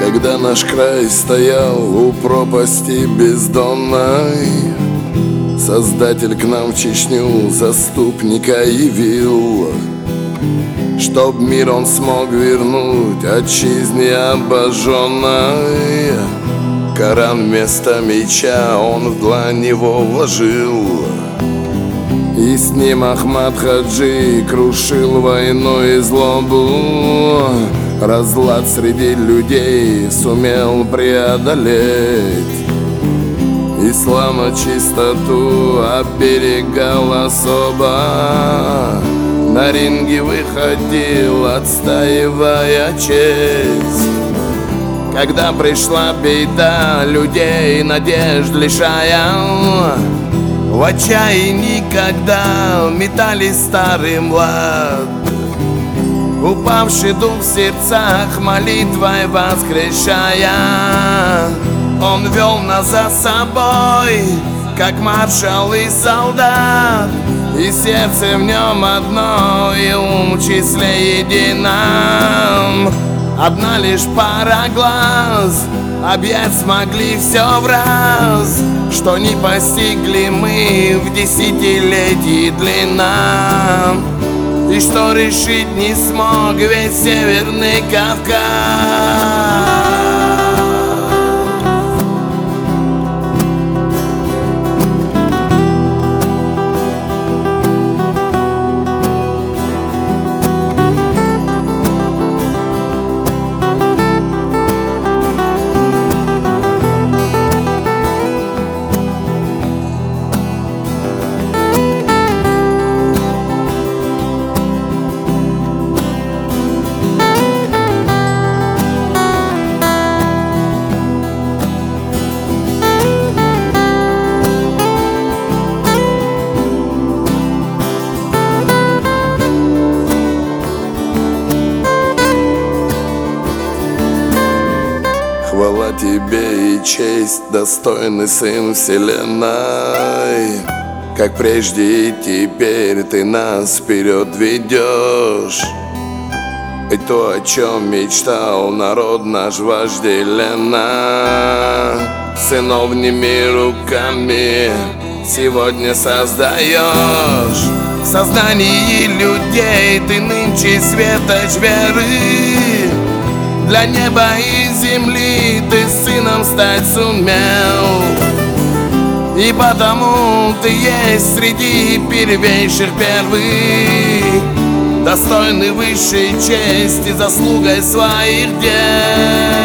Когда наш край стоял у пропасти бездонной, Создатель к нам в Чечню заступника явил, чтоб мир он смог вернуть отчизне обожженной. Коран вместо меча он в длань его вложил, и с ним Ахмад Хаджи крушил войну и злобу. Разлад среди людей сумел преодолеть, ислама чистоту оберегал особо, на ринге выходил, отстаивая честь. Когда пришла беда, людей надежд лишая, в отчаянии, когда метали старый млад, упавший дух в сердцах молитвой воскрешая, он вел нас за собой, как маршал и солдат, и сердце в нем одно, и ум в числе едином. Одна лишь пара глаз объять смогли все в раз, что не постигли мы в десятилетии длинном, и что решить не смог весь Северный Кавказ. Хвала тебе и честь, достойный сын вселенной. Как прежде и теперь ты нас вперед ведешь, и то, о чем мечтал народ наш вожделенно, сыновними руками сегодня создаешь. В сознании людей ты нынче светоч веры, для неба и земли ты сыном стать сумел, и потому ты есть среди первейших первых, достойный высшей чести заслугой своих дел.